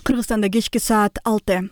Кыргызстанда кечки саат 6.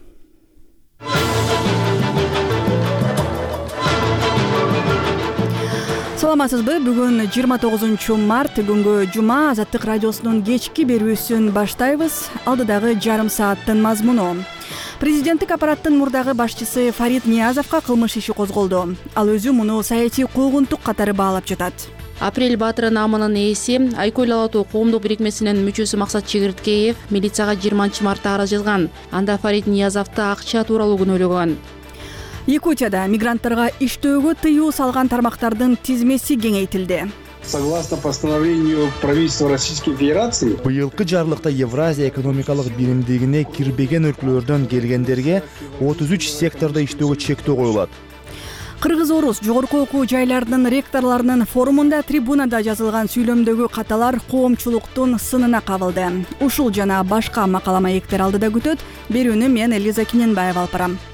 Саламатсызбы? Бүгүн 29 март, күнгө жума. Азаттык радиосунун кечки берүүсүн баштайбыз. Алдыдагы жарым сааттын мазмуну. Президенттик аппараттын мурдагы башчысы Фарид Ниязовго кылмыш иши козголду. Ал өзү муну саясий куугунтук катары баалап жатат. Апрель Батыры намынын ээси Айкөл Алатуу коомдук бирикмесинин мүчөсү Максат Чегирткеев милицияга 20-мартта арыз жазган. Анда Фарид Ниязовду акча тууралуу күнөөлөгөн. Якутияда мигранттарга иштөөгө тыюу салган тармактардын тизмеси кеңейтилди. Согласно постановлению правительства Российской Федерации, быйылкы жарлыкта Евразия экономикалык биримдигине кирбеген өлкөлөрдөн келгендерге 33 сектордо иштөөгө чектөө коюлат. Кыргыз-орус жогорку окуу жайларынын ректорлорунун форумунда трибунада жазылган сүйлөмдөгү каталар коомчулуктун сынына кабылды. Ушул жана башка макала маектер алдыда күтөт. Берүүнү мен Элиза Киненбаева алып барам.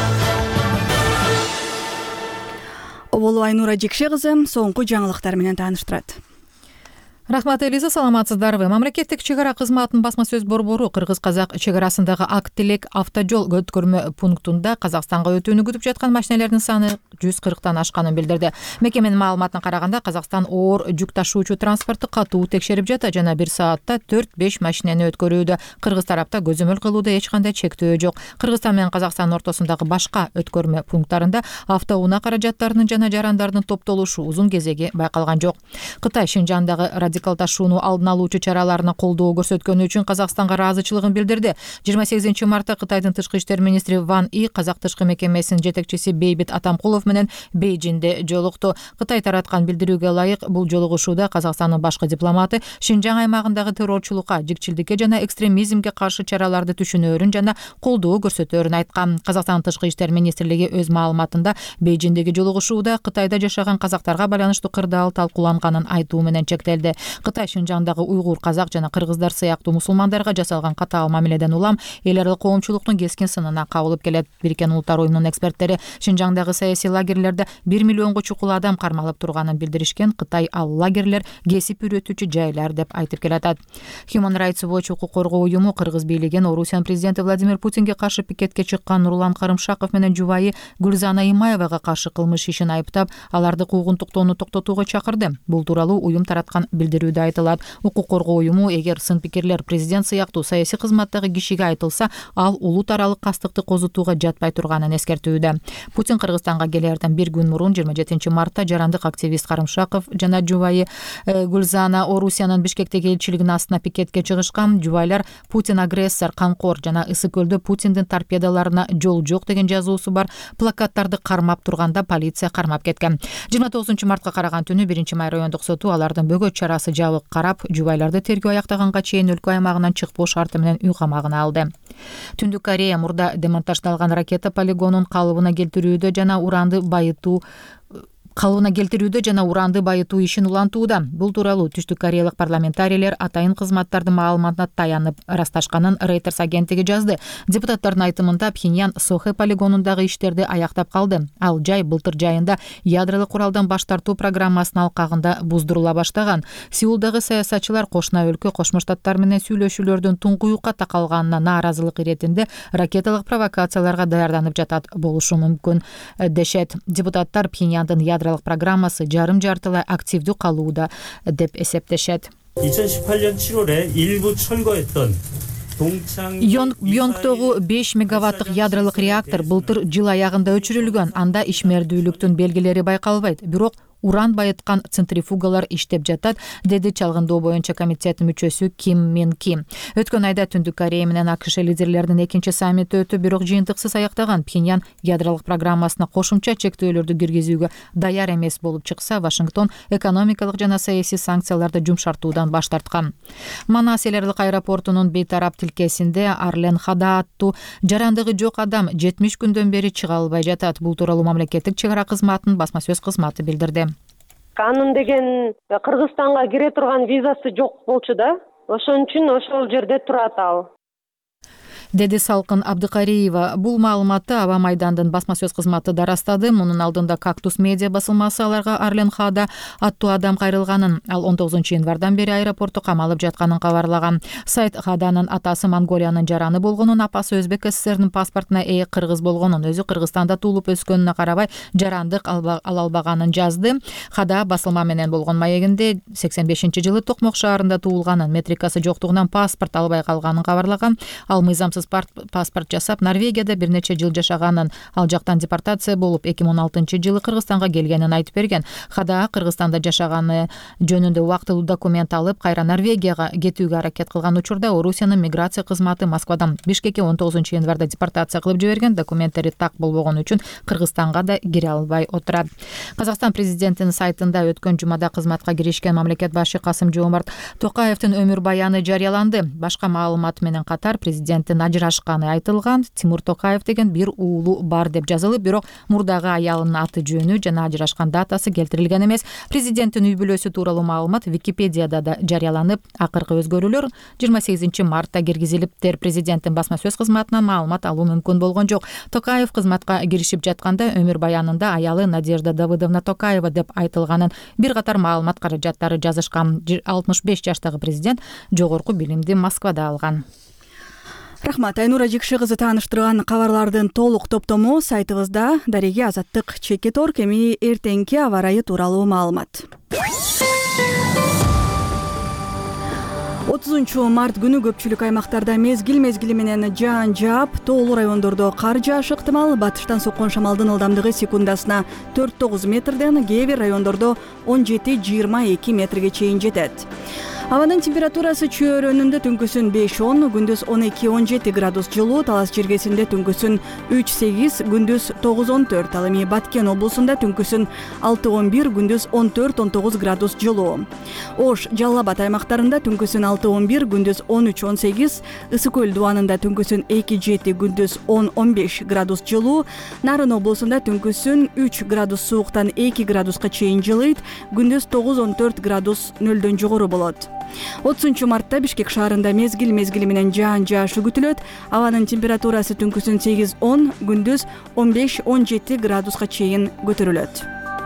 Оболу Айнура Жекше кызы соңку жаңылыктар менен тааныштырат. Рахмат, Элиза, саламатсыздарбы? Мамлекеттик чек ара кызматынын басма сөз борбору Кыргыз-казак чек арасындагы Ак-Тилек автожол өткөрмө пунктунда Казакстанга өтүүнү күтүп жаткан машинелердин саны 140тан ашканын билдирди. Мекеменин маалыматына караганда, Казакстан оор жүк ташуучу транспорту катуу текшерип жата жана бир саатта 4-5 машинени өткөрүүдө. Кыргыз тарапта көзөмөл кылууда эч кандай чектөө жок. Кыргызстан менен Казакстан ортосундагы башка өткөрмө пункттарында автоунаа каражаттарынын жана жарандардын топтолушу узун кезеги байкалган жок. Кытай Шинжандагы радикал ташууну алдын алуучу чараларына колдоо көрсөткөнү үчүн Казакстанга ыраазычылыгын билдирди. 28-мартта Кытайдын тышкы иштер министри Ван И казак тышкы мекемесинин жетекчиси Бейбит Атамкулов менен Бейжинде жолукту. Кытай тараткан билдирүүгө ылайык, бул жолугушууда Казакстандын башкы дипломаты Шинжаң аймагындагы террорчулукка, жикчилдикке жана экстремизмге каршы чараларды түшүнөөрүн жана колдоо көрсөтөөрүн айткан. Казакстандын тышкы иштер министрлиги өз маалыматында Бейжиндеги жолугушууда Кытайда жашаган казактарга байланыштуу кырдаал талкууланганын айтуу менен чектелди. Кытай Шинжаңдагы уйгур, казак жана кыргыздар сыяктуу мусулмандарга жасалган катаал мамиледен улам эл аралык коомчулуктун кескин сынына кабылып келет. Бириккен Улуттар уюмунун эксперттери Шинжаңдагы саясий лагерлерде 1 миллионго чукул адам кармалып турганын билдиришкен. Кытай ал лагерлер кесип үйрөтүүчү жайлар деп айтып келатат. Human Rights Watch укук коргоо уюму Кыргыз бийлигин Орусиянын президенти Владимир Путинге каршы пикетке чыккан Нурлан Карымшаков менен жубайы Гүлзана Имаевага каршы кылмыш ишин айыптап, аларды куугунтуктоону токтотууга чакырды. Бул тууралуу уюм тараткан билдирүүдө айтылат. Укук коргоо уюму эгер сын пикирлер президент сыяктуу саясий кызматтагы кишиге айтылса, ал улут аралык кастыкты козутууга жатпай турганын эскертүүдө. Путин Кыргызстанга келерден бир күн мурун 27-мартта жарандык активист Карымшаков жана жубайы Гүлзана Орусиянын Бишкектеги элчилигинин астына пикетке чыгышкан. Жубайлар Путин агрессор, канкор жана Ысык көлдө Путиндин торпедаларына жол жок деген жазуусу бар плакаттарды кармап турганда полиция кармап кеткен. 29-мартка караган түнү 1-май райондук соту алардын бөгөт чарасы жабык карап, жубайларды тергөө аяктаганга чейин өлкө аймагынан чыкпоо шарты менен үй камагына алды. Түндүк Корея мурда демонтаждалган ракета полигонун калыбына келтирүүдө жана уранды байытуу ишин улантууда. Бул тууралуу Түштүк Кореялык парламентарийлер атайын кызматтардын маалыматына таянып ырасташканын Reuters агенттиги жазды. Депутаттардын айтымында Пхеньян Сохэ полигонундагы иштерди аяктап калды. Ал жай былтыр жайында ядролук куралдан баш тартуу программасынын алкагында буздурула баштаган. Сеулдагы саясатчылар кошуна өлкө Кошмо Штаттар менен сүйлөшүүлөрдүн туңкуюкка такалганына нааразылык иретинде ракеталык провокацияларга даярданып жатат болушу мүмкүн дешет. Депутаттар Пхеньяндын ядролук программасы жарым-жартылай активдүү калууда деп эсептешет. 2018년 7월에 일부 철거했던 Йонгдогу 5 мегаваттык ядролук реактор былтыр жыл аягында өчүрүлгөн. Анда ишмердүүлүктүн белгилери байкалбайт. Бирок уран байыткан центрифугалар иштеп жатат, деди чалгындоо боюнча комитеттин мүчөсү Ким Мин Ким. Өткөн айда Түндүк Корея менен АКШ лидерлеринин экинчи саммити өтүп, бирок жыйынтыксыз аяктаган. Пхеньян ядролук программасына кошумча чектөөлөрдү киргизүүгө даяр эмес болуп чыкса, Вашингтон экономикалык жана саясий санкцияларды жумшартуудан баш тарткан. Манас эл аралык аэропортунун бейтарап тилкесинде Арлен Хада аттуу жарандыгы жок адам 70 күндөн бери чыга албай жатат. Бул тууралуу мамлекеттик чек ара кызматынын басма сөз кызматы билдирди. Анын деген Кыргызстанга кире турган визасы жок болчу да. Ошон үчүн ошол жерде турат ал. деди Салкын Абдыкариева. Бул маалыматты Аба майдандын басма сөз кызматы да ырастады. Мунун алдында Кактус медиа басылмасы аларга Арлен Хада аттуу адам кайрылганын, ал 19 январдан бери аэропорту камалып жатканын кабарлаган. Сайт Хаданын атасы Монголиянын жараны болгонун, апасы Өзбек СССРнин паспортуна ээ кыргыз болгонун, өзү Кыргызстанда туулуп өскөнүнө карабай жарандык ала албаганын жазды. Хада басылма менен болгон маегинде 85-жылы Токмок шаарында туулганын, метрикасы жоктугунан паспорт албай калганын кабарлаган. Ал мыйзамсыз паспорт жасап Норвегияда бир нече жыл жашаганын, ал жактан депортация болуп 2016-жылы Кыргызстанга келгенин айтып берген. Хада Кыргызстанда жашаганы жөнүндө убактылуу документ алып, кайра Норвегияга кетүүгө аракет кылган учурда Орусиянын миграция кызматы Москвадан Бишкекке 19 январда депортация кылып жиберген. Документтери так болбогон үчүн Кыргызстанга да кире албай отурат. Казакстан президентинин сайтында өткөн жумада кызматка киришкен мамлекет башы Касым-Жомарт Токаевдин өмүр баяны жарыяланды. Башка маалымат менен катар президенттин ажырашканы айтылган. Тимур Токаев деген бир уулу бар деп жазылып, бирок мурдагы аялынын аты жөнү жана ажырашкан датасы келтирилген эмес. Президенттин үй бүлөсү тууралуу маалымат Википедияда да жарыяланып, акыркы өзгөрүүлөр 28 мартта киргизилиптир. Президенттин басма сөз кызматынан маалымат алуу мүмкүн болгон жок. Токаев кызматка киришип жатканда өмүр баянында аялы Надежда Давыдовна Токаева деп айтылганын, бир катар маалымат каражаттары жазышкан. 65 жаштагы президент жогорку билимди Москвада алган. Рахмат, Айнура Жикши кызы тааныштырган кабарлардын толук топтому сайтыбызда. Дареги Азаттык Чекет.орг. Эми эртеңки аба ырайы тууралуу маалымат. 30 март күнү көпчүлүк аймактарда мезгил менен жаан жаап, тоолуу райондордо кар жаашы ыктымал. Батыштан соккон шамалдын ылдамдыгы секундасына 4-9 метрден, кээ бир райондордо 17-22 метрге чейин жетет. Абанын температурасы чөйрөнүндө түнкүсүн 5-10, күндүз 12-17 градус жылуу, Талас жергесинде түнкүсүн 3-8, күндүз 9-14, ал эми Баткен облусунда түнкүсүн 6-11, күндүз 14-19 градус жылуу. Ош, Жалал Абад аймактарында түнкүсүн 6-11, күндүз 13-18, Ысык Көл дубанында түнкүсүн 2-7, күндүз 10-15 градус жылуу. Нарын облусунда түнкүсүн 3 градус сууктан 2 градуска чейин жылыйт, күндүз 9-14 градус нөлдөн жогору болот. 30 мартта Бишкек шаарында мезгил менен жаан жаашы күтүлөт. Абанын температурасы түнкүсүн 8-10, күндүз 15-17 градуска чейин көтөрүлөт.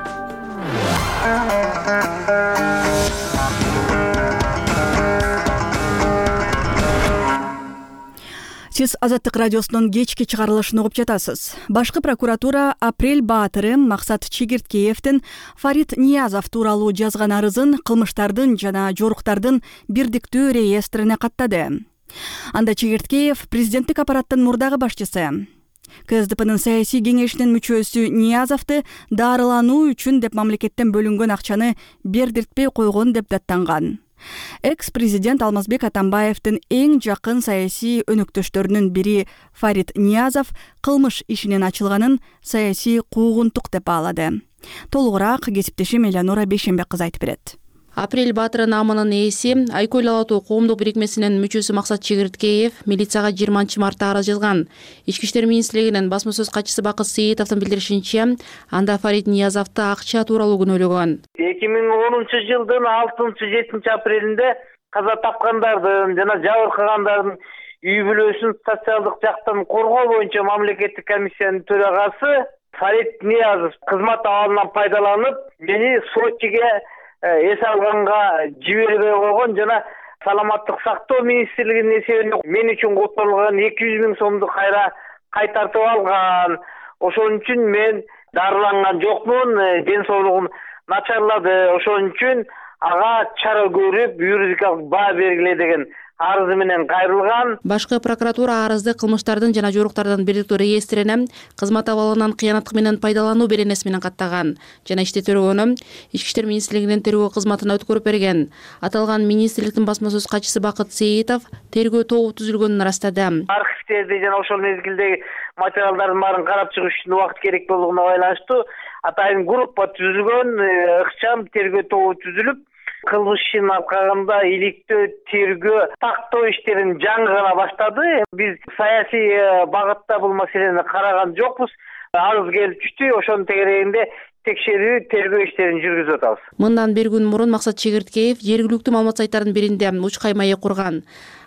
Сиз Азаттык радиосунун кечки чыгарылышын угуп жатасыз. Башкы прокуратура Апрель Баатыры Максат Чегирткеевдин Фарид Ниязов тууралуу жазган арызын кылмыштардын жана жоруктардын бирдиктүү реестрине каттады. Анда Чегирткеев президенттик аппараттын мурдагы башчысы, КСДПнын саясий кеңешинин мүчөсү Ниязовду дарылануу үчүн деп мамлекеттен бөлүнгөн акчаны бердиртпей койгон деп даттанган. Экс-президент Алмазбек Атамбаевдин эң жакын саясий өнөктөштөрүнүн бири Фарид Ниязов кылмыш ишинин ачылганын саясий куугунтук деп баалады. Толугураак кесиптешим Элеонора Бейшенбек кызы айтып берет. Апрель Баатыры наамынын ээси Айкөл Алатуу коомдук бирикмесинин мүчөсү Максат Чегирткеев милицияга 20 мартта арыз жазган. Ички иштер министрлигинин басма сөз катчысы Бакыт Сейитовдун билдиришинче, анда Фарид Ниязовду акча тууралуу күнөөлөгөн. 2010-жылдын 6-7 апрелинде каза тапкандардын жана жабыркагандардын үй бүлөсүн социалдык жактан коргоо боюнча мамлекеттик комиссиянын төрагасы Фарид Ниязов кызмат абалынан пайдаланып, мени Сочиге эс алганга жибербей койгон жана саламаттык сактоо министрлигинин эсебине мен үчүн которулган 200 000 сомду кайтартып алган. Ошон үчүн мен дарыланган жокмун, ден соолугум начарлады. Ошон үчүн ага чара көрүп, юридикалык баа бергиле деген арызы менен кайрылган. Башкы прокуратура арызды кылмыштардын жана жоруктардын бирдиктүү реестрине кызмат абалынан кыянаттык менен пайдалануу беренеси менен каттаган жана иштетүүнү Ички иштер министрлигинин тергөө кызматына өткөрүп берген. Аталган министрликтин басма сөз катчысы Бакыт Сейитов тергөө тобу түзүлгөнүн ырастады. Архивтерди жана ошол мезгилдеги материалдардын баарын карап чыгыш үчүн убакыт керек болгонуна байланыштуу атайын группа түзүлгөн, ыкчам тергөө тобу түзүлүп, кылмыш ишинин алкагында иликтөө, тергөө, тактоо иштерин жаңы гана баштады. Биз саясий багытта бул маселени караган жокпуз. Арыз келип түштү, ошонун тегерегинде текшерүү, тергөө иштерин жүргүзүп атабыз. Мындан бир күн мурун Максат Чегирткеев жергиликтүү маалымат сайттарынын биринде уч кайма курган.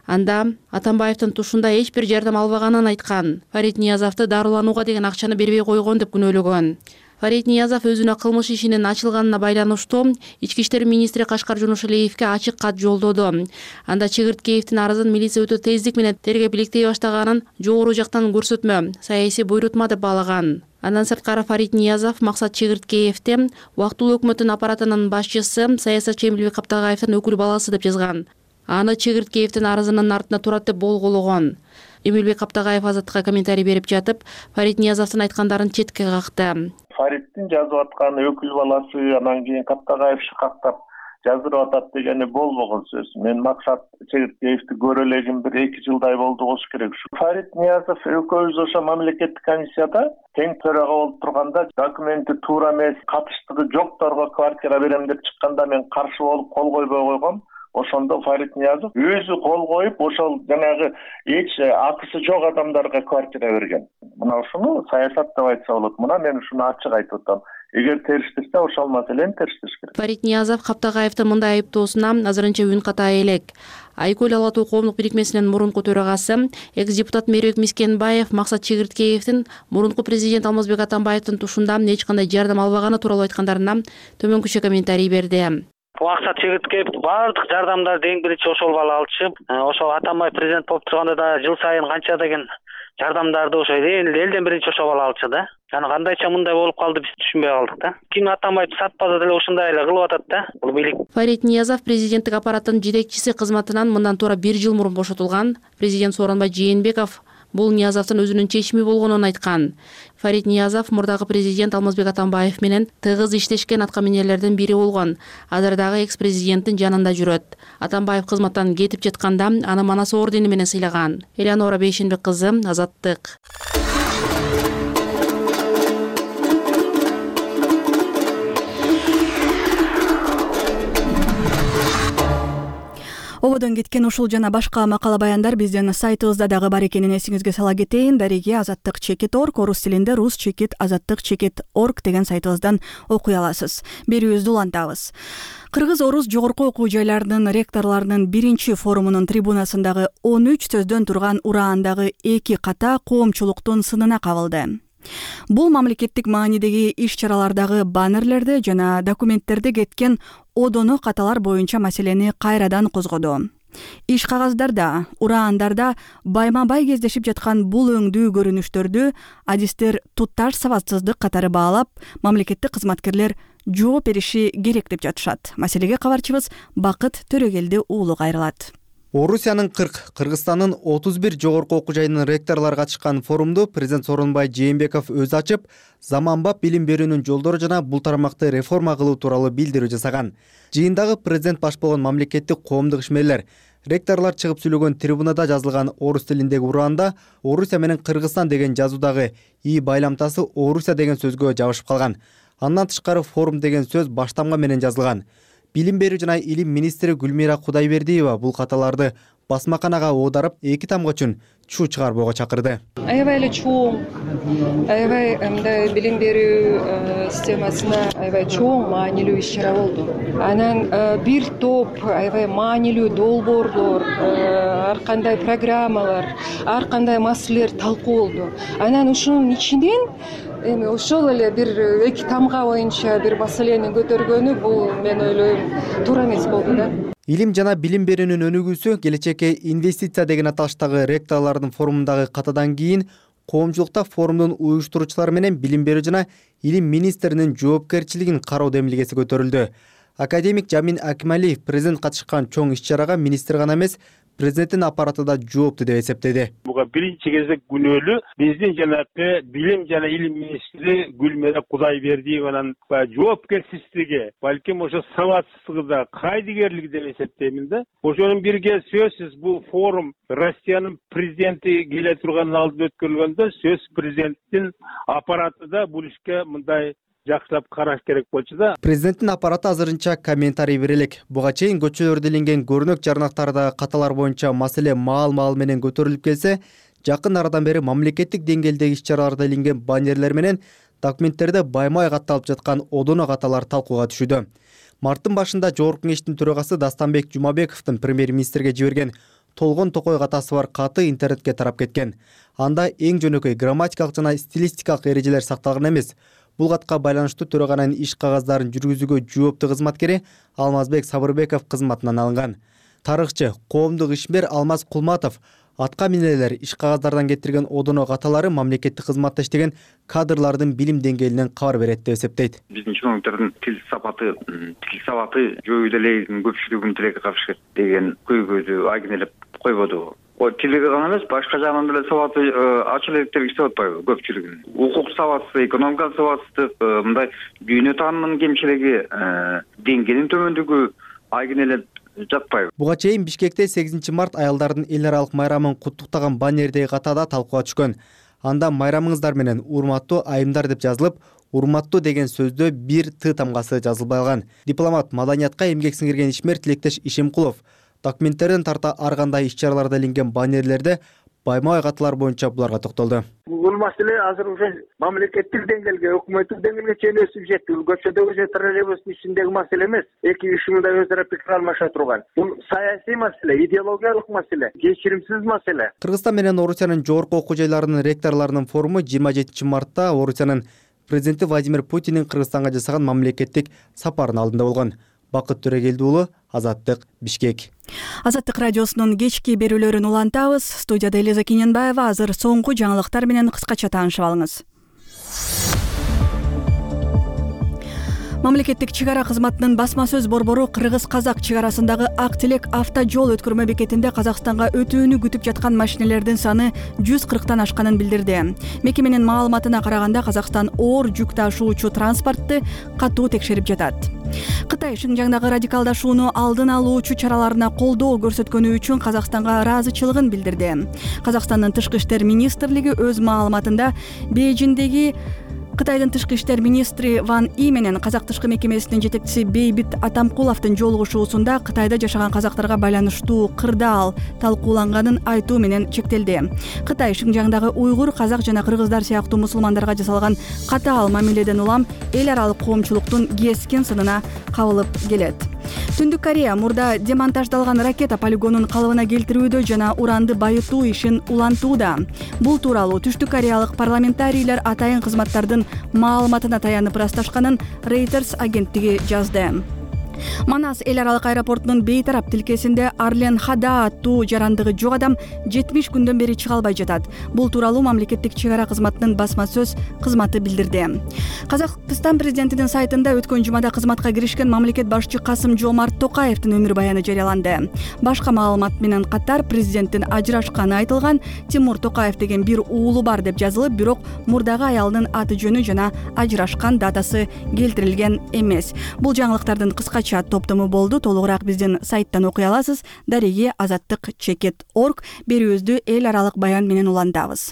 Анда Атамбаевдин тушунда эч бир жардам албаганын айткан. Фарид Ниязовду дарыланууга деген акчаны бербей койгон деп күнөөлөгөн. Фарид Ниязов өзүнө кылмыш ишинин ачылганына байланыштуу Ички иштер министри Кашкар Жунушалиевге ачык кат жолдоду. Анда Чегирткеевдин арызын милиция өтө тездик менен тергеп иликтей баштаганын жогору жактан көрсөтмө, саясий буйрутма деп баалаган. Андан сырткары Фарид Ниязов Максат Чегирткеевди убактылуу өкмөттүн аппаратынын башчысы саясатчы Эмилбек Каптагаевдин өкүл баласы деп жазган. Аны Чегирткеевдин арызынын артында турат деп болгоологон. Эмилбек Каптагаев Азаттыкка комментарий берип жатып, Фарид Ниязовдун айткандарын четке какты. Фаридтин жазып аткан өкүл баласы анан кийин Каптагаев шыкактап жаздырып атат дегени болбогон сөз. Мен Максат Чегирткеевди көрө элегим 1-2 жылдай болду болуш керек. Фарид Ниязов экөөбүз ошо мамлекеттик комиссияда тең төрага болуп турганда документи туура эмес, катыштыгы жокторго квартира берем деп чыкканда мен каршы болуп кол койбой койгом. Ошондо Фарид Ниязов өзү кол коюп, ошол жанагы эч акысы жок адамдарга квартира берген. Мына ушуну саясат деп айтса болот. Мына мен ушуну ачык айтып атам. Эгер териштирсе, ошол маселени териштириш керек. Фарид Ниязов Каптагаевдин мындай айыптоосуна азырынча үн ката элек. Айкөл Ала Тоо коомдук бирикмесинин мурунку төрагасы, экс-депутат Мерибек Мискенбаев Максат Чегирткеевдин мурунку президент Алмазбек Атамбаевдин тушунда эч кандай жардам албаганы тууралуу айткандарына төмөнкүчө комментарий берди. Максат Чегирткеев баардык жардамдарды эң биринчи ошол бала алчу. Ошол Атамбаев президент болуп турганда да жыл сайын канча деген жардамдарды ошо элден биринчи ошол бала алчу да. Жана кандайча мындай болуп калды, биз түшүнбөй калдык да. Ким Атамбаевди сатпаса деле ушундай эле кылып атат да. Бул бийлик. Фарид Ниязов президенттик аппараттын жетекчиси кызматынан мындан туура 1 жыл мурун бошотулган. Президент Сооронбай Жээнбеков бул Ниязовдун өзүнүн чечими болгонун айткан. Фарид Ниязов мурдагы президент Алмазбек Атамбаев менен тыгыз иштешкен аткаминерлердин бири болгон. Азыр дагы экс-президенттин жанында жүрөт. Атамбаев кызматтан кетип жатканда аны Манас ордени менен сыйлаган. Элеонора Бейшенбек кызы, Азаттык. Ободон кеткен ушул жана башка макала баяндар биздин сайтыбызда дагы бар экенин эсиңизге сала кетейин. Дареги azattik.org, орус тилинде rus-azattik.org деген сайтыбыздан окуй аласыз. Берүүбүздү улантабыз. Кыргыз-орус жогорку окуу жайларынын ректорлорунун биринчи форумунун трибунасындагы 13 сөздөн турган ураандагы 2 ката коомчулуктун сынына кабылды. Бул мамлекеттик маанидеги иш-чаралардагы баннерлерде жана документтерде кеткен одоно каталар боюнча маселени кайрадан козгоду. Иш кагаздарда, ураандарда байма-бай кездешип жаткан бул өңдүү көрүнүштөрдү адистер тутташ сабатсыздык катары баалап, мамлекеттик кызматкерлер жооп бериши керек деп жатышат. Маселеге кабарчыбыз Бакыт Төрөгелди уулу кайрылат. Орусиянын 40, Кыргызстандын 31 жогорку окуу жайынын ректорлору катышкан форумду президент Сооронбай Жээнбеков өзү ачып, заманбап билим берүүнүн жолдору жана бул тармакты реформа кылуу тууралуу билдирүү жасаган. Жыйындагы президент баш болгон мамлекеттик коомдук ишмерлер, ректорлор чыгып сүйлөгөн трибунада жазылган орус тилиндеги ураанда Орусия менен Кыргызстан деген жазуудагы «и» байламтасы Орусия деген сөзгө жабышып калган. Андан тышкары форум деген сөз баштамга менен жазылган. Билим берүү жана илим министри Гүлмира Кудайбердиева бул каталарды басмаканага оодарып 2 тамга үчүн чуу чыгарбоого чакырды. Аябай эле чоң, аябай мындай билим берүү системасына аябай чоң маанилүү иш-чара болду. Анан бир топ аябай маанилүү долбоорлор, ар кандай программалар, ар кандай маселелер талкуу болду. Анан ушунун ичинен эми ошол эле бир 2 тамга боюнча бир маселени көтөргөнү бул мен ойлойм туура эмес болду да. Илим жана билим берүүнүн өнүгүүсү келечекке инвестиция деген аталыштагы ректорлордун форумундагы катадан кийин коомчулукта форумдун уюштуруучулары менен билим берүү жана илим министринин жоопкерчилигин кароо демилгеси көтөрүлдү. Академик Жамин Акималиев президент катышкан чоң иш-чарага министр гана эмес, президенттин аппараты да жоопту деп эсептеди. Буга биринчи кезек күнөөлүү биздин жанагы билим жана илим министри Гүлмира Кудайбердиеванын жоопкерчилиги, балким ошо сабатсыздыгы да, кайдыгерлиги деп эсептеймин да. Ошонун бирге сөзсүз бул форум Россиянын президенти келе турганын алдында өткөрүлгөндө сөз президенттин аппараты да бул ишке мындай жакшылап караш керек болчу да. Президенттин аппараты азырынча комментарий бере элек. Буга чейин көчөлөрдө илинген көрүнөк жарнактарда каталар боюнча маселе маал менен көтөрүлүп келсе, жакын арадан бери мамлекеттик деңгээлдеги иш-чараларда илинген баннерлер менен документтерде байма-бай катталып жаткан одоно каталар талкууга түшүүдө. Марттын башында Жогорку Кеңештин төрагасы Дастанбек Жумабековдун премьер-министрге жиберген толгон токой катасы бар каты интернетке тарап кеткен. Анда эң жөнөкөй грамматикалык жана стилистикалык эрежелер сакталган эмес. Бул катка байланыштуу төрөганын иш кагаздарын жүргүзүүгө жооптуу кызматкери Алмазбек Сабырбеков кызматынан алынган. Тарыхчы, коомдук ишмер Алмаз Кулматов атка минелер иш кагаздардан кетирген одоно каталары мамлекеттик кызматта иштеген кадрлардын билим деңгээлинен кабар берет деп эсептейт. Биздин чиновниктардын тил сабаты жөө элегин көпчүлүгүн тилекке каршы деген көйгөйдү айгинелеп койбоду. Тилеге гана эмес, башка жагынан деле сабаты ачыл электерге иштеп атпайбы көпчүлүгүн. Укук сабаты, экономика сабаты, мындай дүйнө таанымынын кемчилиги, деңгээлинин төмөндүгү айгинелеп жатпайбы. Буга чейин Бишкекте 8 март аялдардын эл аралык майрамын куттуктаган баннердеги катада талкууга түшкөн. Анда майрамыңыздар менен урматтуу айымдар деп жазылып, урматтуу деген сөздө бир Т тамгасы жазылбай калган. Дипломат, маданиятка эмгек сиңирген ишмер Тилектеш Ишемкулов документтерден тарта ар кандай иш-чараларда илинген баннерлерде байма-бай каталар боюнча буларга токтолду. Бул маселе азыр уже мамлекеттик деңгээлге, өкмөттүк деңгээлге чейин өсүп жетти. Бул көчөдөгү же троллейбустун ичиндеги маселе эмес. Эки ишмерде өзара пикир алмаша турган. Бул саясий маселе, идеологиялык маселе, кечиримсиз маселе. Кыргызстан менен Орусиянын жогорку окуу жайларынын ректорлорунун форуму 27 мартта Орусиянын президенти Владимир Путиндин Кыргызстанга жасаган мамлекеттик сапарынын алдында болгон. Бакыт Төрегелди уулу, Азаттык, Бишкек. Азаттык радиосунун кечки берүүлөрүн улантабыз. Студияда Элиза Кененбаева. Азыр соңку жаңылыктар менен кыскача таанышып алыңыз. Мамлекеттик чыгара кызматынын басма сөз борбору Кыргыз-Казак чыгарасындагы Ак Тилек автожол өткөрмө бекетинде Казакстанга өтүүнү күтүп жаткан машинелердин саны 140тан ашканын билдирди. Мекеменин маалыматына караганда Казакстан оор жүк ташуучу транспортты катуу текшерип жатат. Кытай Шинжаңдагы радикалдашууну алдын алуучу чараларына колдоо көрсөткөнү үчүн Казакстанга ыраазычылыгын билдирди. Казакстандын тышкы иштер министрлиги өз маалыматында Бейжиңдеги Кытайдын тышкы иштер министри Ван И менен казак тышкы мекемесинин жетекчиси Бейбит Атамкуловдун жолугушуусунда Кытайда жашаган казактарга байланыштуу кырдаал талкууланганын айтуу менен чектелди. Кытай Шинжаңдагы уйгур, казак жана кыргыздар сыяктуу мусулмандарга жасалган катаал мамиледен улам эл аралык коомчулуктун кескен сынына кабылып келет. Түндүк Корея мурда демонтаждалган ракета полигонун калыбына келтирүүдө жана уранды байытуу ишин улантууда. Бул тууралуу Түштүк Кореялык парламентарийлер атайын кызматтардын маалыматына таянып ырасташканын Reuters агенттиги жазды. Манас эл аралык аэропортунун бейтарап тилкесинде Арлен Хада аттуу жарандыгы жок адам 70 күндөн бери чыга албай жатат. Бул тууралуу мамлекеттик чыгара кызматынын басма сөз кызматы билдирди. Казакстан президентинин сайтында өткөн жумада кызматка киришкен мамлекет башчы Касым-Жомарт Токаевдин өмүр баяны жарыяланды. Башка маалымат менен катар президенттин ажырашканы айтылган. Тимур Токаев деген бир уулу бар деп жазылып, бирок мурдагы аялдын аты жөнү жана ажырашкан датасы келтирилген эмес. Бул жаңылыктардын кыскача топтому болду. Толугураак биздин сайттан окуй аласыз. Дареги azattik.org берүүбүздү эл аралык баян менен улантабыз.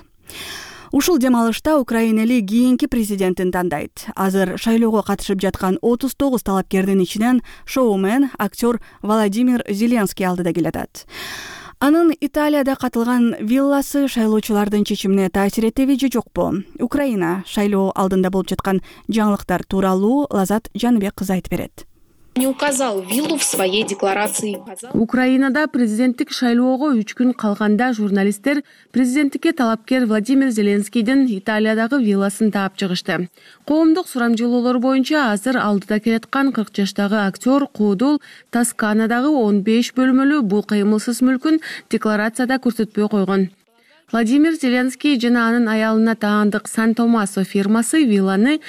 Ушул дем алышта Украина эли кийинки президентин тандайт. Азыр шайлоого катышып жаткан 39 талапкердин ичинен шоумен, актер Владимир Зеленский алдыда келатат. Анын Италияда катылган вилласы шайлоочулардын чечимине таасир этеби же жокпу? Украина шайлоо алдында болуп жаткан жаңылыктар тууралуу Лазат Жаныбек кызы айтып берет. Не указал виллу в своей декларации. Украинада президенттик шайлоого 3 күн калганда журналисттер президенттикке талапкер Владимир Зеленскийдин Италиядагы вилласын таап чыгышты. Коомдук сурамжылоолор боюнча азыр алдыда келаткан 40 жаштагы актер Куудул Тосканадагы 15 бөлмөлүү бул кыймылсыз мүлкүн декларацияда көрсөтпөй койгон. Владимир Зеленский жана анын аялына таандык Сан Томасо фирмасы вилланы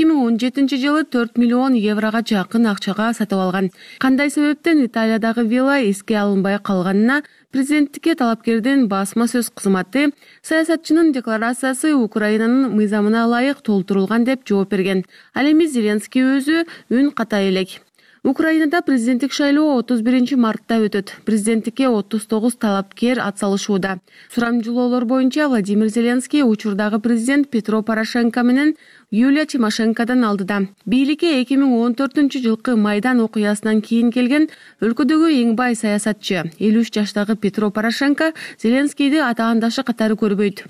2017 жылы 4 миллион еврога жакын акчага сатып алган. Кандай себептен Италиядагы вилла эске алынбай калганына президенттикке талапкердин басма сөз кызматы саясатчынын декларациясы Украинанын мыйзамына ылайык толтурулган деп жооп берген. Ал эми Зеленский өзү үн ката элек. Украинада президенттик шайлоо 31 мартта өтөт. Президенттикке 39 талапкер атсалышууда. Сурамжылоолор боюнча Владимир Зеленский учурдагы президент Петро Порошенко менен Юлия Тимошенкодон алдыда. Бийликке 2014 жылкы Майдан окуясынан кийин келген өлкөдөгү эң бай саясатчы 53 жаштагы Петро Порошенко Зеленскийди атаандашы катары көрбөйт.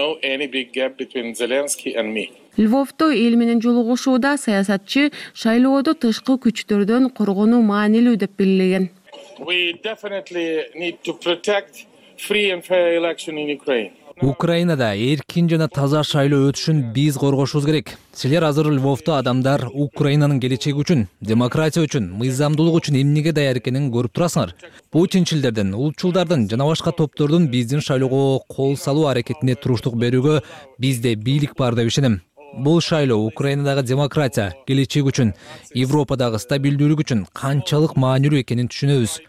Львовто эл менен жолугушууда саясатчы шайлоодо тышкы күчтөрдөн коргонуу маанилүү деп белгилеген. We definitely need to protect free and fair election in Ukraine. Украинада эркин жана таза шайлоо өтүшүн биз коргошубуз керек. Силер азыр Львовдо адамдар Украинанын келечеги үчүн, демократия үчүн, мыйзамдуулук үчүн эмнеге даяр экенин көрүп турасыңар. Путинчилдердин, улутчулдардын жана башка топтордун биздин шайлоого кол салуу аракетине туруштук берүүгө бизде бийлик бар деп ишенем. Бул шайлоо Украинадагы демократия, келечек үчүн, Европадагы стабилдүүлүк үчүн канчалык маанилүү экенин түшүнөбүз.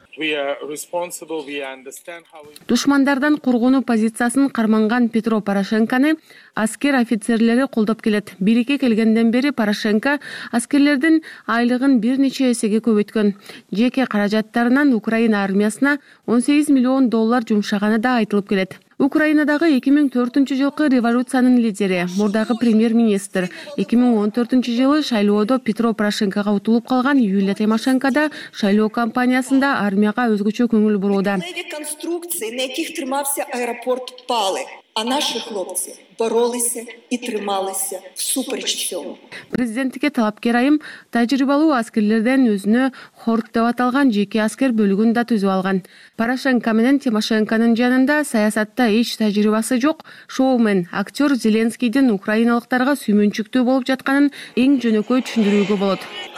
Душмандардан кургонуу позициясын карманган Петро Порошенкону аскер офицерлери колдоп келет. Бийликке келгенден бери Порошенко аскерлердин айлыгын бир нече эсеге көбөйткөн. Жеке каражаттарынан Украина армиясына $18 миллион жумшаганы да айтылып келет. Украинадагы 2004-жылкы революциянын лидери, мурдагы премьер-министр, 2014-жылы шайлоодо Петро Порошенкого утулуп калган Юлия Тимошенко да шайлоо кампаниясында армияга өзгөчө көңүл бурууда. Конструкции, на яких тримався аеропорт, пали, а наши хлопці боролися і трималися всупереч всьому. Президентке талапкер айым тажрыйбалуу аскерлерден өзүнө хорт деп аталган жеке аскер бөлүгүн да түзүп алган. Порошенко менен Тимошенконун жанында саясатта эч тажрыйбасы жок шоумен актер Зеленскийдин украиналыктарга сүймөнчүктүү болуп жатканын эң жөнөкөй түшүндүрүүгө болот.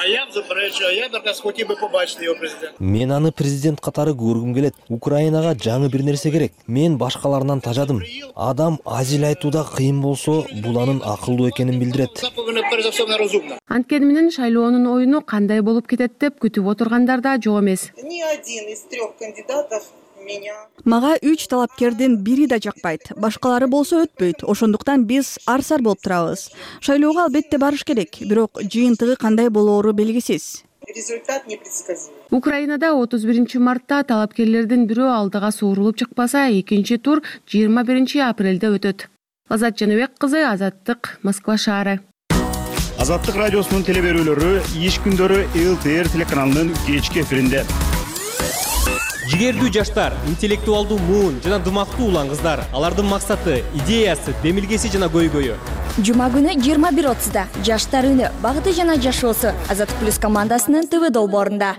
Мен аны президент катары көргүм келет. Украинага жаңы бир нерсе керек. Мен башкаларынан тажадым. Адам азил айтууда кыйын болсо, бул анын акылдуу экенин билдирет. Анткени менен шайлоонун оюну кандай болуп кетет деп күтүп отургандар да жок эмес. Мага 3 талапкердин бири да жакпайт. Башкалары болсо өтпөйт. Ошондуктан биз арсар болуп турабыз. Шайлоого албетте барыш керек, бирок жыйынтыгы кандай болоору белгисиз. Результат непредсказуем. Украинада 31 мартта талапкерлердин бирөө алдыга суурулуп чыкпаса, экинчи тур 21 апрелде өтөт. Азат Жаныбек кызы, Азаттык, Москва шаары. Азаттык радиосунун телеберүүлөрү иш күндөрү ЛТР телеканалынын кечки эфиринде. Жигердүү жаштар, интеллектуалдуу муун жана дымактуу улан кыздар. Алардын максаты, идеясы, демилгеси жана көйгөйү. Жума күнү 21:30-да жаштар үні багыты жана жашоосу Азаттык плюс командасынын ТВ долбоорунда.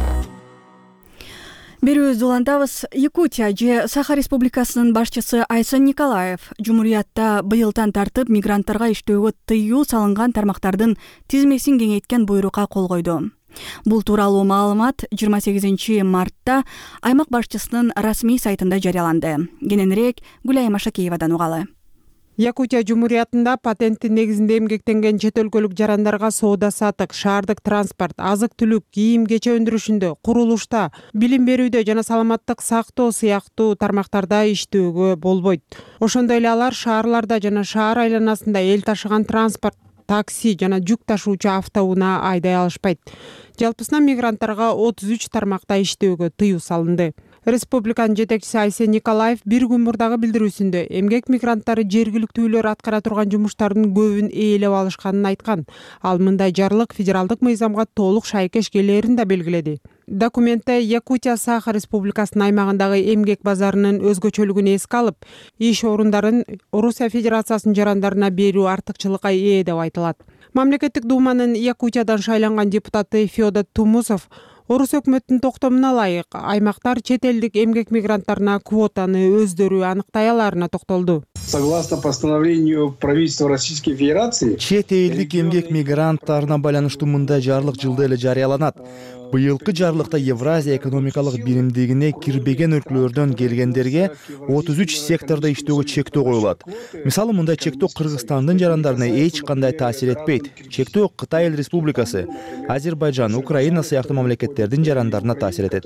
Берүүбүздү улантабыз. Якутия же Саха Республикасынын башчысы Айсан Николаев Жумуриятта быйылдан тартып мигранттарга иштөөгө тыюу салынган тармактардын тизмесин кеңейткен буйрукка кол койду. Бул тууралуу маалымат 28 мартта аймак башчысынын расмий сайтында жарыяланды. Кененирээк Гүлайым Ашакеевадан угалы. Якутия Жумуриятында патенттин негизинде эмгектенген чет өлкөлүк жарандарга соода сатык, шаардык транспорт, азык-түлүк, кийим-кече өндүрүшүндө, курулушта, билим берүүдө жана саламаттык сактоо сыяктуу тармактарда иштөөгө болбойт. Ошондой эле алар шаарларда жана шаар айланасында эл ташыган транспорт, такси жана жүк ташуучу автоунаа айдай алышпайт. Жалпысынан мигранттарга 33 тармакта иштөөгө тыюу салынды. Республиканын жетекчиси Айсан Николаев бир күн мурдагы билдирүүсүндө эмгек мигранттары жергиликтүүлөр аткара турган жумуштардын көбүн ээлеп алышканын айткан. Ал мындай жарлык федералдык мыйзамга толук шайкеш келерин да белгиледи. Документте Якутия Саха Республикасынын аймагындагы эмгек базарынын өзгөчөлүгүн эске алып, иш орундарын Орусия Федерациясынын жарандарына берүү артыкчылыкка ээ деп айтылат. Мамлекеттик думанын Якутиядан шайланган депутаты Федор Тумусов Орус өкмөттүн токтомуна ылайык аймактар чет элдик эмгек мигранттарына квотаны өздөрү аныктай аларына токтолду. Согласно постановлению правительства Российской Федерации, чет элдик эмгек мигранттарына байланыштуу мындай жарлык жылда эле жарыяланат. Быйылкы жарлыкта Евразия экономикалык биримдигине кирбеген өлкөлөрдөн келгендерге 33 сектордо иштөөгө чектөө коюлат. Мисалы мындай чектөө Кыргызстандын жарандарына эч кандай таасир этпейт. Чектөө Кытай Республикасы, Азербайжан, Украина сыяктуу мамлекеттердин жарандарына таасир этет.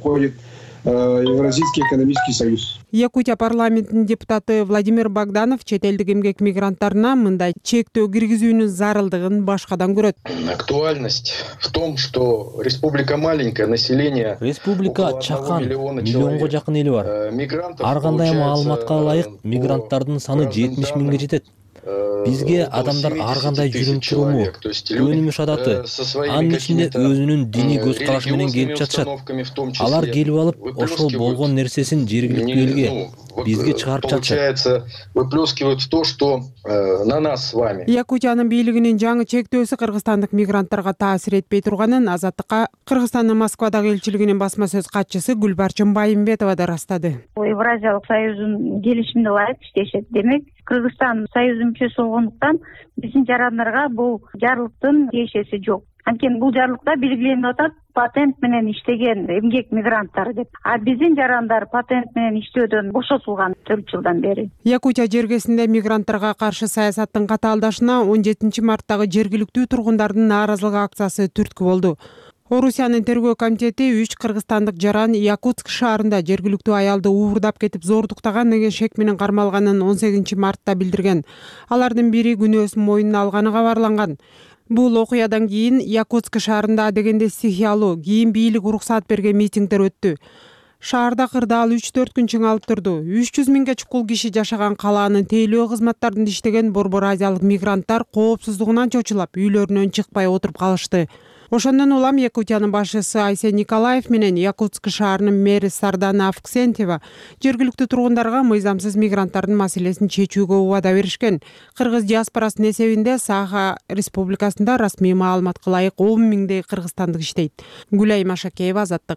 Евразийский экономический союз. Якутия парламентинин депутаты Владимир Богданов чет элдик эмгек мигранттарына мындай чектөө киргизүүнүн зарылдыгын башкадан көрөт. Актуальность в том, что республика маленькая, население. Республика чакан, миллионго жакын эли бар. Ар кандай маалыматка ылайык мигранттардын саны 70 миңге жетет. бизге адамдар ар кандай жүрүм туруму, өнүмүш адаты, анын ичинде өзүнүн диний көз карашы менен келип жатышат. Алар келип алып, ошол болгон нерсесин жергиликтүү элге, бизге чыгарып жатышат. Получается, выплескивают в то, что на нас с вами. Якутиянын бийлигинин жаңы чектөөсү кыргызстандык мигранттарга таасир этпей турганын Азаттыкка Кыргызстандын Москвадагы элчилигинин басма сөз катчысы Гүлбарчын Байымбетова да ырастады. Евразиялык союздун келишимине ылайык иштешет. Демек, Кыргызстан союздун мүчөсү болгондуктан биздин жарандарга бул жарлыктын тиешеси жок. Анткени бул жарлыкта белгиленип атат патент менен иштеген эмгек мигранттар деп. А биздин жарандар патент менен иштөөдөн бошотулган 4 жылдан бери. Якутия жергесинде мигранттарга каршы саясаттын катаалдашына 17 марттагы жергиликтүү тургундардын нааразылык акциясы түрткү болду. Орусиянын тергөө комитети 3 кыргызстандык жаран Якутск шаарында жергиликтүү аялды уурдап кетип зордуктаган деген шек менен кармалганын 18 мартта билдирген. Алардын бири күнөөсүн мойнуна алганы кабарланган. Бул окуядан кийин Якутск шаарында дегенде стихиялуу, кийин бийлик уруксаат берген митингдер өттү. Шаарда кырдаал 3-4 күн чыңалып турду. 300 миңге чукул киши жашаган калаанын тейлөө кызматтарында иштеген борбор азиялык мигранттар коопсуздугунан чочулап, үйлөрүнөн чыкпай отуруп калышты. Ошондон улам Якутиянын башчысы Айсен Николаев менен Якутск шаарынын мэри Сардана Авксентьева жергиликтүү тургундарга мыйзамсыз мигранттардын маселесин чечүүгө убада беришкен. Кыргыз диаспорасынын эсебинде Саха Республикасында расмий маалыматка ылайык 10 миңдей кыргызстандык иштейт. Гүлай Машакеева, Азаттык.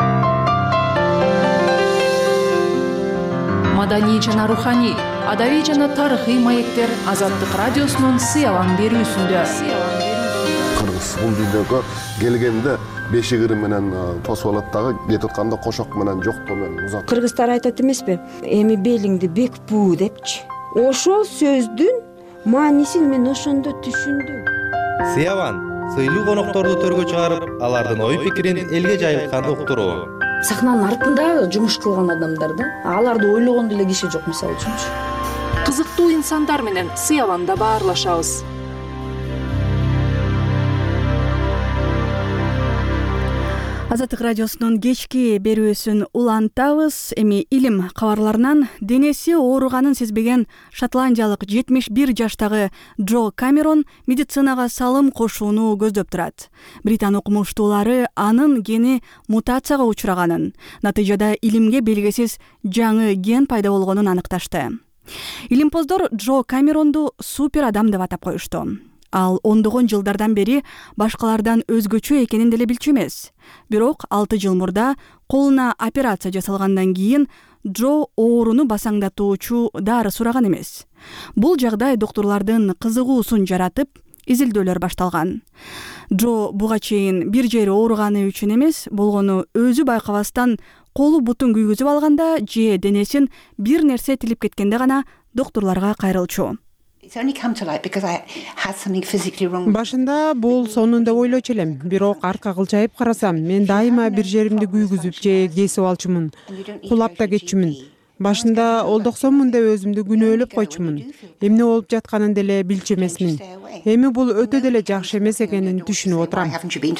Маданий жана руханий, адабий жана тарыхый маектер Азаттык радиосунун сыялан берүүсүндө. Кыргыз бул дүйнөгө келгенде бешигири менен тосуп алат дагы, кетип атканда кошок менен жоктоо менен узат. Кыргыздар айтат эмеспи? Эми белиңди бек буу депчи. Ошол сөздүн маанисин мен ошондо түшүндүм. Сыяван сыйлуу конокторду төргө чыгарып, алардын ой пикирин элге жайылтканды уктуруу. Сахнанын артында жумуш кылган адамдар да, аларды ойлогон деле киши жок, мисалы үчүнчү. Кызыктуу инсандар менен Сыяванда баарлашабыз. Азаттык радиосунун кечки берүүсүн улантабыз. Эми илим кабарларынан денеси ооруганын сезбеген шотландиялык 71 жаштагы Джо Камерон медицинага салым кошууну көздөп турат. Британ окумуштуулары анын гени мутацияга учураганын, натыйжада илимге белгисиз жаңы ген пайда болгонун аныкташты. Илимпоздор Джо Камеронду супер адам деп атап коюшту. Ал ондогон жылдардан бери башкалардан өзгөчө экенин деле билчү эмес. Бирок 6 жыл мурда колуна операция жасалгандан кийин Джо ооруну басаңдатуучу дары сураган эмес. Бул жагдай доктурлардын кызыгуусун жаратып, изилдөөлөр башталган. Джо буга чейин бир жери ооруганы үчүн эмес, болгону өзү байкабастан колу бутун күйгүзүп алганда же денесин бир нерсе тилип кеткенде гана доктурларга кайрылчу. Башында бул сонун деп ойлочу элем, бирок арка кылчайып карасам, мен дайыма бир жеримди күйгүзүп же кесип алчумун, кулап да кетчүмүн. Башында олдоксонмун деп өзүмдү күнөөлөп койчумун. Эмне болуп жатканын деле билчү эмесмин. Эми бул өтө деле жакшы эмес экенин түшүнүп отурам.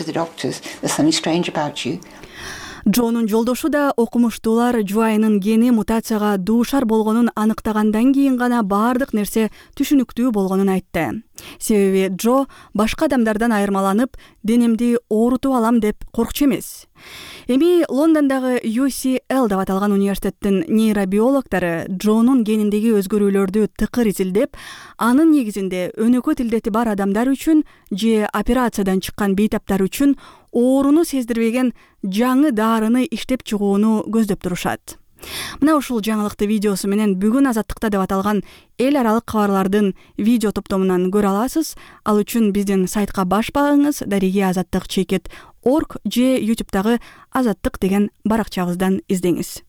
Джонун жолдошу да окумуштуулар жубайынын гени мутацияга дуушар болгонун аныктагандан кийин гана баардык нерсе түшүнүктүү болгонун айтты. Себеби Джо башка адамдардан айырмаланып, денемди оорутуп алам деп коркчу эмес. Эми Лондондогу UCL деп аталган университеттин нейробиологдору Джонун гениндеги өзгөрүүлөрдү тыкыр изилдеп, анын негизинде өнөкөт илдети бар адамдар үчүн же операциядан чыккан бейтаптар үчүн ооруну сездирбеген жаңы дарыны иштеп чыгууну көздөп турушат. Мына ушул жаңылыкты видеосу менен бүгүн Азаттыкта деп аталган эл аралык кабарлардын видео топтомунан көрө аласыз. Ал үчүн биздин сайтка баш багыңыз, darigi-azattik.org же YouTube'дагы Азаттык деген баракчабыздан издеңиз.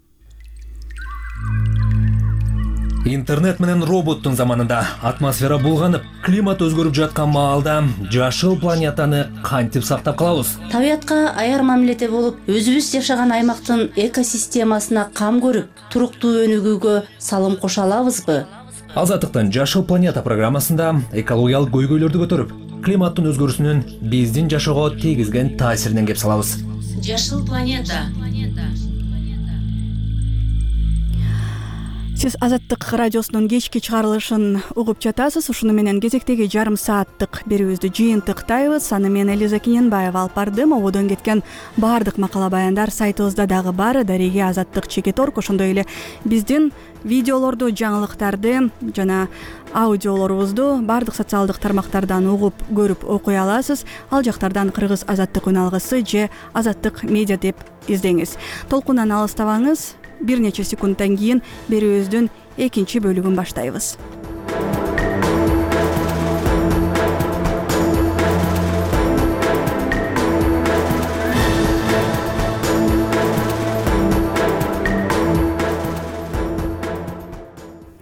Интернет менен роботтун заманында атмосфера булганып, климат өзгөрүп жаткан маалда жашыл планетаны кантип сактап калабыз? Табиятка аяр мамиледе болуп, өзүбүз жашаган аймактын экосистемасына кам көрүп, туруктуу өнүгүүгө салым кошо алабызбы? Азаттыктын Жашыл планета программасында экологиялык көйгөйлөрдү көтөрүп, климаттын өзгөрүүсүнүн биздин жашоого тийгизген таасиринен кеп салабыз. Жашыл планета. сиз Азаттык радиосунун кечки чыгарылышын угуп жатасыз. Ушуну менен кезектеги жарым сааттык берүүбүздү жыйынтыктайбыз. Аны мен Элиза Кененбаева алып бардым. Ободон кеткен баардык макала баяндар сайтыбызда дагы бар. Дареге Азаттык /org. Ошондой эле биздин видеолорду, жаңылыктарды жана аудиолорубузду баардык социалдык тармактардан угуп, көрүп окуй аласыз. Ал жактардан Кыргыз Азаттык үн алгысы же Азаттык медиа деп издеңиз. Толкундан алыстабаңыз. Бир нече секундтан кийин берүүбүздүн экинчи бөлүгүн баштайбыз.